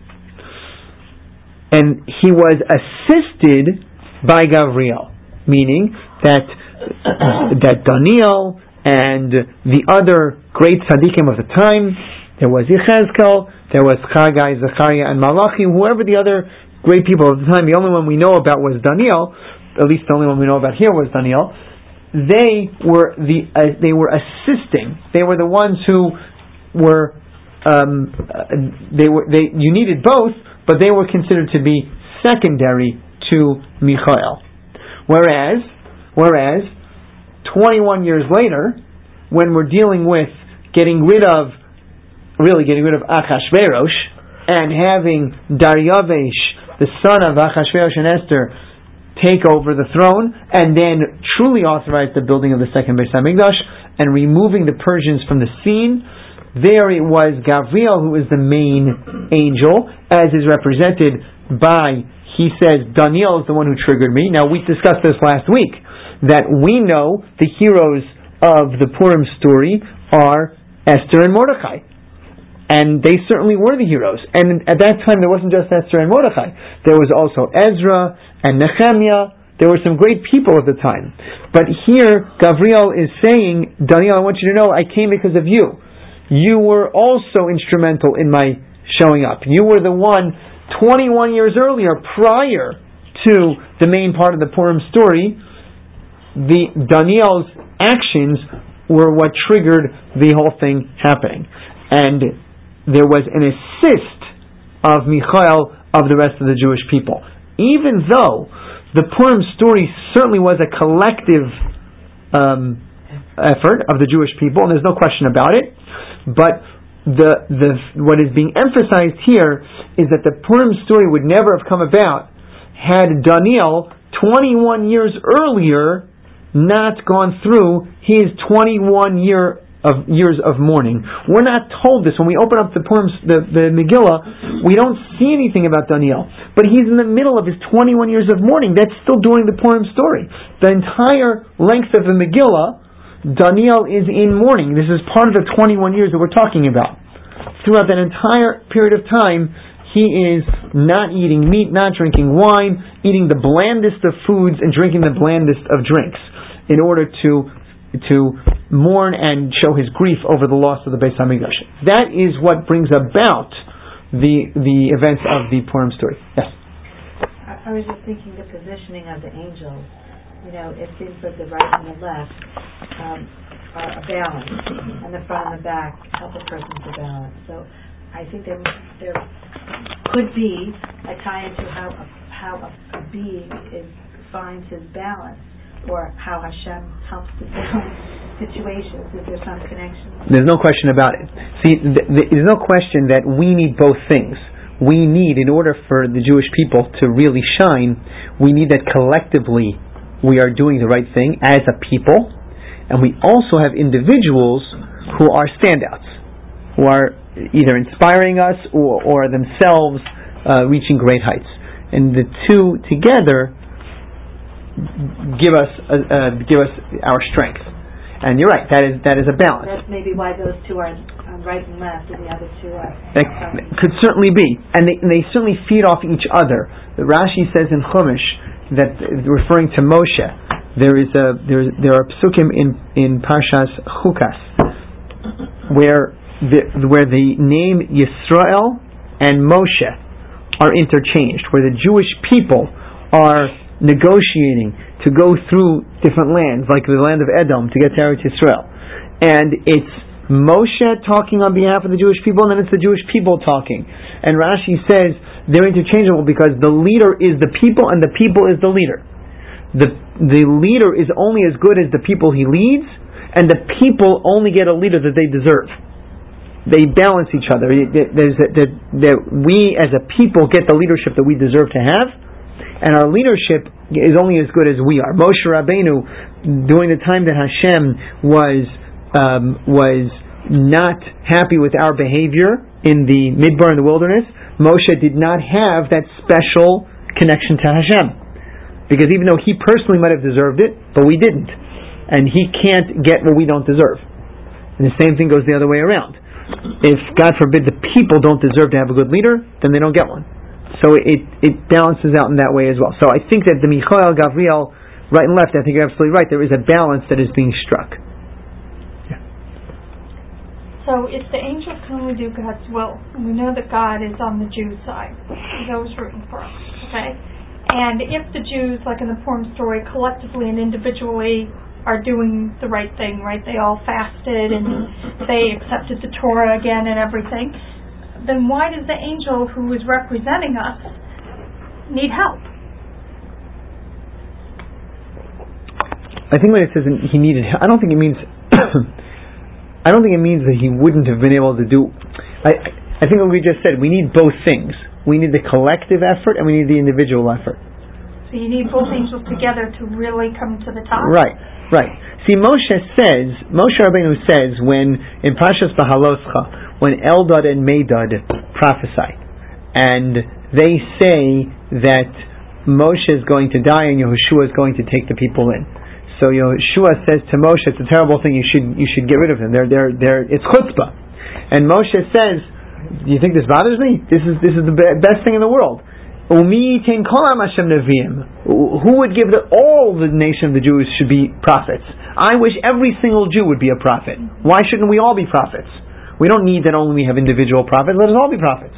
Speaker 2: And he was assisted by Gavriel, meaning that that Daniel and the other great tzaddikim of the time, there was Yechezkel, there was Chagai, Zechariah, and Malachi, whoever the other great people of the time, the only one we know about was Daniel, at least the only one we know about here was Daniel. They were the uh, they were assisting. They were the ones who were um, uh, they were they. You needed both, but they were considered to be secondary to Michael. Whereas, whereas, twenty-one years later, when we're dealing with getting rid of, really getting rid of Achashverosh and having Daryavish, the son of Achashverosh and Esther, take over the throne and then truly authorize the building of the second Beis Hamikdash and removing the Persians from the scene, there it was Gavriel who is the main angel, as is represented by, he says, Daniel is the one who triggered me. Now, we discussed this last week, that we know the heroes of the Purim story are Esther and Mordechai. And they certainly were the heroes. And at that time, there wasn't just Esther and Mordechai. There was also Ezra and Nehemiah. There were some great people at the time. But here, Gavriel is saying, Daniel, I want you to know, I came because of you. You were also instrumental in my showing up. You were the one twenty-one years earlier, prior to the main part of the Purim story. The Daniel's actions were what triggered the whole thing happening. And there was an assist of Michael of the rest of the Jewish people. Even though the Purim story certainly was a collective um, effort of the Jewish people, and there's no question about it, but the the what is being emphasized here is that the Purim story would never have come about had Daniel, twenty-one years earlier, not gone through his twenty-one year of years of mourning. We're not told this. When we open up the Purim, the, the Megillah, we don't see anything about Daniel. But he's in the middle of his twenty-one years of mourning. That's still during the Purim story. The entire length of the Megillah, Daniel is in mourning. This is part of the twenty-one years that we're talking about. Throughout that entire period of time, he is not eating meat, not drinking wine, eating the blandest of foods and drinking the blandest of drinks in order to to mourn and show his grief over the loss of the Beis Hamikdash. That is what brings about the the events of the Purim story. Yes?
Speaker 6: I, I was just thinking the positioning of the angels. You know, it seems like the right and the left um, are a balance, and the front and the back help a person to balance. So I think there there could be a tie into how a, how a, a being is finds his balance, or how Hashem helps to balance situations. Is there some connection?
Speaker 2: There's no question about it. See, th- th- there's no question that we need both things. We need, in order for the Jewish people to really shine, we need that collectively we are doing the right thing as a people, and we also have individuals who are standouts, who are either inspiring us or, or themselves uh, reaching great heights. And the two together give us uh, uh, give us our strength. And you're right, that is that is a balance.
Speaker 6: That's maybe why those two are um, right and left, and the other two are.
Speaker 2: That um, could certainly be, and they, and they certainly feed off each other. The Rashi says in Chumash that, referring to Moshe, there is a there is, there are psukim in in Parshas Chukas where the where the name Yisrael and Moshe are interchanged, where the Jewish people are negotiating to go through different lands, like the land of Edom, to get to Eretz Yisrael. And it's Moshe talking on behalf of the Jewish people, and then it's the Jewish people talking. And Rashi says they're interchangeable because the leader is the people and the people is the leader. The the leader is only as good as the people he leads, and the people only get a leader that they deserve. They balance each other. There's a, that, that we as a people get the leadership that we deserve to have, and our leadership is only as good as we are. Moshe Rabbeinu, during the time that Hashem was um, was not happy with our behavior in the Midbar, in the wilderness, Moshe did not have that special connection to Hashem. Because even though he personally might have deserved it, but we didn't. And he can't get what we don't deserve. And the same thing goes the other way around. If, God forbid, the people don't deserve to have a good leader, then they don't get one. So it, it balances out in that way as well. So I think that the Michael, Gavriel, right and left, I think you're absolutely right. There is a balance that is being struck. Yeah.
Speaker 4: So if the angels can only do God's will, and we know that God is on the Jews' side, He's always rooting for us, okay? And if the Jews, like in the Purim story, collectively and individually are doing the right thing, right? They all fasted and they accepted the Torah again and everything. Then why does the angel who is representing us need help?
Speaker 2: I think when it says he needed, I don't think it means. I don't think it means that he wouldn't have been able to do. I I think what we just said. We need both things. We need the collective effort and we need the individual effort.
Speaker 4: So you need both angels together to really come to the top.
Speaker 2: Right, right. See, Moshe says, Moshe Rabbeinu says when in Parshas Bahaloscha, when Eldad and Medad prophesy, and they say that Moshe is going to die and Yehoshua is going to take the people in. so Yeshua says to Moshe, it's a terrible thing. You should you should get rid of them. They're they're they're it's chutzpah. And Moshe says, do you think this bothers me? This is this is the be- best thing in the world. Umi ten kol am Hashem neviim. Who would give that all the nation of the Jews should be prophets? I wish every single Jew would be a prophet. Why shouldn't we all be prophets? We don't need that only we have individual prophets. Let us all be prophets.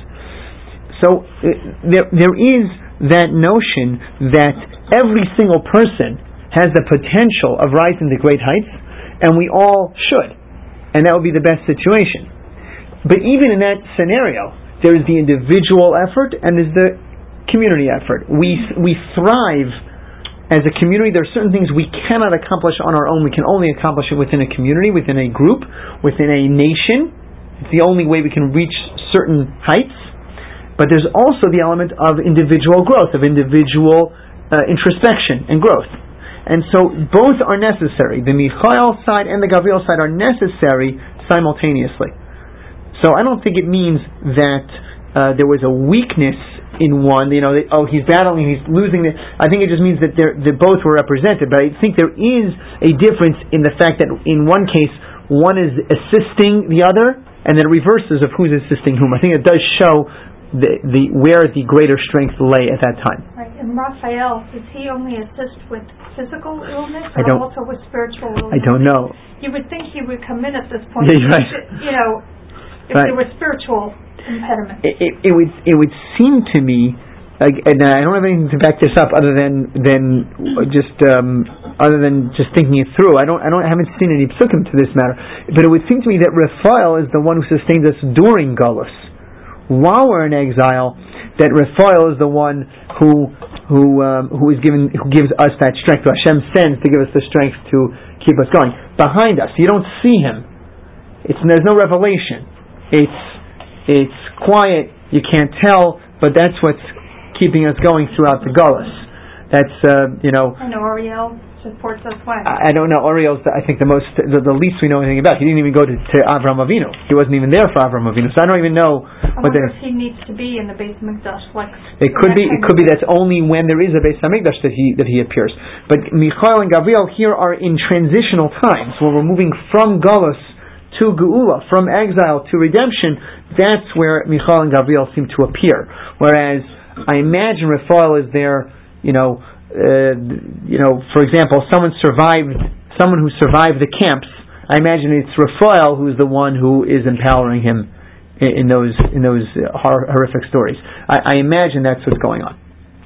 Speaker 2: So uh, there there is that notion that every single person has the potential of rising to great heights, and we all should, and that would be the best situation. But even in that scenario, there is the individual effort and there's the community effort. We we thrive as a community. There are certain things we cannot accomplish on our own. We can only accomplish it within a community, within a group, within a nation. It's the only way we can reach certain heights. But there's also the element of individual growth, of individual uh, introspection and growth. And so both are necessary. The Michael side and the Gabriel side are necessary simultaneously. So I don't think it means that uh, there was a weakness in one, you know, that, oh, he's battling, he's losing. The, I think it just means that they're, that both were represented. But I think there is a difference in the fact that in one case, one is assisting the other, and then reverses of who's assisting whom. I think it does show the, the where the greater strength lay at that time.
Speaker 4: Right. And Raphael, does he only assist with physical illness
Speaker 2: I
Speaker 4: or
Speaker 2: don't,
Speaker 4: also with spiritual illness?
Speaker 2: I don't know.
Speaker 4: You would think he would come in at this point.
Speaker 2: Yeah, right.
Speaker 4: You know, if
Speaker 2: right.
Speaker 4: there were spiritual impediments.
Speaker 2: It, it, it would it would seem to me, like, and I don't have anything to back this up other than than just um, other than just thinking it through. I don't I don't I haven't seen any psukim to this matter, but it would seem to me that Raphael is the one who sustains us during Galus. While we're in exile, that Raphael is the one who who um, who is given who gives us that strength. Who Hashem sends to give us the strength to keep us going. Behind us, you don't see him. It's there's no revelation. It's it's quiet. You can't tell, but that's what's keeping us going throughout the Galus. That's uh, you know.
Speaker 4: And Oriel supports us when?
Speaker 2: I, I don't know. Oriel's the, I think the most the, the least we know anything about. He didn't even go to, to Avraham Avinu. He wasn't even there for Avraham Avinu. So I don't even know.
Speaker 4: I
Speaker 2: what
Speaker 4: wonder if he needs to be in the Beis Hamikdash. Like
Speaker 2: it could be. It could be that's only when there is a Beis Hamikdash that he that he appears. But Michael and Gabriel here are in transitional times where we're moving from Galus to Geula, from exile to redemption. That's where Michael and Gabriel seem to appear. Whereas I imagine Raphael is there, you know, uh, you know, for example, someone survived, someone who survived the camps. I imagine it's Raphael who's the one who is empowering him in, in those in those hor- horrific stories. I, I imagine that's what's going on.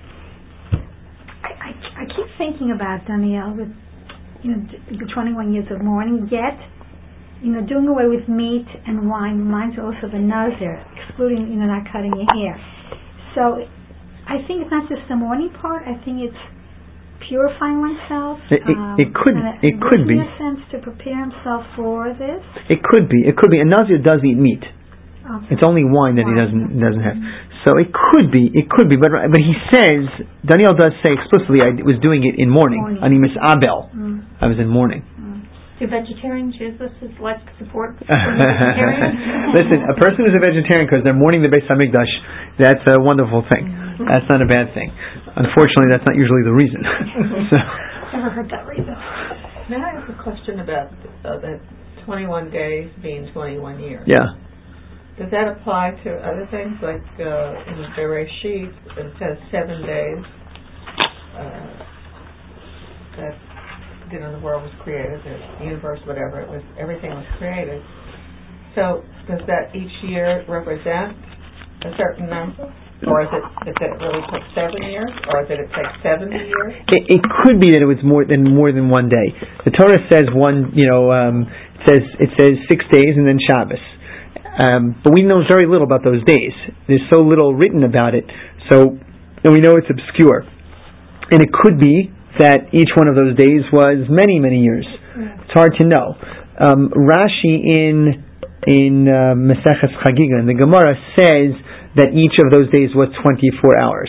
Speaker 7: I, I, I keep thinking about Daniel with, you know, the twenty-one years of mourning. Yet, you know, doing away with meat and wine reminds me also of the nazir, excluding, you know, not cutting your hair. So, I think it's not just the mourning part. I think it's purifying oneself.
Speaker 2: It, it,
Speaker 7: um,
Speaker 2: it could. It could be.
Speaker 7: In a sense, to prepare himself for this.
Speaker 2: It could be. It could be. A nazir does eat meat.
Speaker 7: Okay.
Speaker 2: It's only wine that
Speaker 7: wine.
Speaker 2: he doesn't doesn't have. So it could be. It could be. But but he says, Daniel does say explicitly, I was doing it in mourning.
Speaker 7: Morning.
Speaker 2: Ani misabel.
Speaker 7: Mm.
Speaker 2: I was in mourning.
Speaker 4: Do vegetarian Jesus is like support for vegetarians?
Speaker 2: Listen, a person who's a vegetarian because they're mourning the Beis Hamikdash, that's a wonderful thing. That's not a bad thing. Unfortunately, that's not usually the reason. So.
Speaker 4: Never heard that reason.
Speaker 5: May I ask a question about uh, that twenty-one days being twenty-one years?
Speaker 2: Yeah.
Speaker 5: Does that apply to other things like uh, in Bereshit it says seven days uh, that you know the world was created, the universe, whatever it was, everything was created. So does that each year represent a certain number, or is it that it really took seven years, or did it take seventy years?
Speaker 2: It, it could be that it was more than more than one day. The Torah says one, you know, um, it says it says six days and then Shabbos. Um, but we know very little about those days. There's so little written about it, so and we know it's obscure. And it could be that each one of those days was many, many years. It's hard to know. Um, Rashi in in uh, Maseches Chagiga, in the Gemara, says that each of those days was twenty-four hours.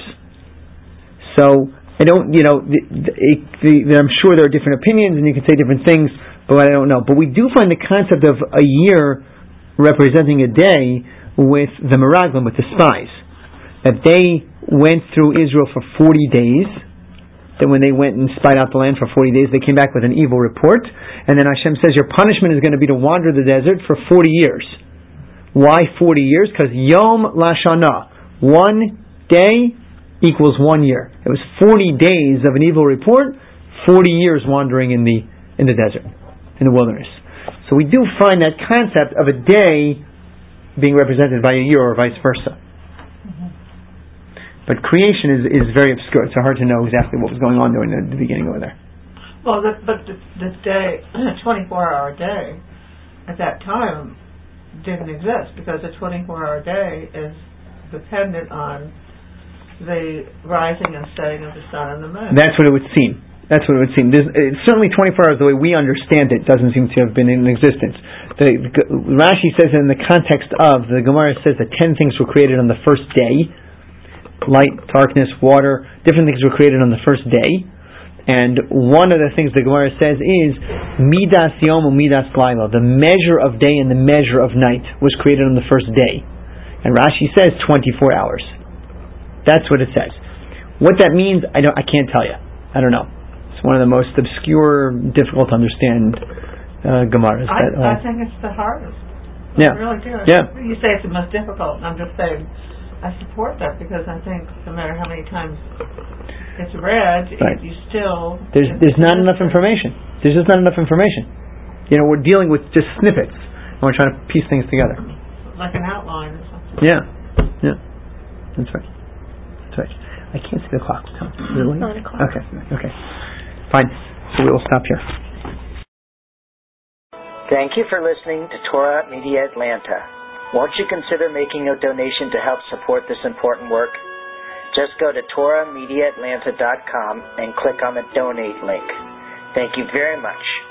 Speaker 2: So I don't, you know, the, the, the, I'm sure there are different opinions, and you can say different things, but I don't know. But we do find the concept of a year representing a day with the Meraglim, with the spies, that they went through Israel for forty days. that when they went and spied out the land for forty days, they came back with an evil report. And then Hashem says, your punishment is going to be to wander the desert for forty years. Why forty years? Because Yom Lashana, one day equals one year. It was forty days of an evil report, forty years wandering in the in the desert, in the wilderness. So we do find that concept of a day being represented by a year or vice versa. But creation is, is very obscure. It's hard to know exactly what was going on during the, the beginning over there.
Speaker 5: Well, the, but the, this day, a twenty-four hour day, at that time, didn't exist because a twenty-four hour day is dependent on the rising and setting of the sun and the moon.
Speaker 2: That's what it would seem. That's what it would seem. There's, it's certainly twenty-four hours, the way we understand it, doesn't seem to have been in existence. The, the, Rashi says in the context of, the Gemara says that ten things were created on the first day. Light, darkness, water, different things were created on the first day. And one of the things the Gemara says is Midas Yom and Midas Laila. The measure of day and the measure of night was created on the first day. And Rashi says twenty-four hours. That's what it says. What that means, I don't. I can't tell you. I don't know. It's one of the most obscure, difficult to understand uh, Gemaras.
Speaker 5: I,
Speaker 2: that, uh,
Speaker 5: I think it's the hardest.
Speaker 2: Yeah.
Speaker 5: I really do.
Speaker 2: Yeah.
Speaker 5: You say it's the most difficult, and I'm just saying I support that because I think no matter how many times it's read,
Speaker 2: right.
Speaker 5: you still...
Speaker 2: There's there's not enough information. There's just not enough information. You know, we're dealing with just snippets, and we're trying to piece things together.
Speaker 5: Like an outline or something.
Speaker 2: Yeah. Yeah. That's right. That's right. I can't see the clock. Is it late?
Speaker 8: Nine o'clock.
Speaker 2: Okay. Okay. Fine. So we will stop here.
Speaker 1: Thank you for listening to Torah Media Atlanta. Won't you consider making a donation to help support this important work? Just go to Torah Media Atlanta dot com and click on the donate link. Thank you very much.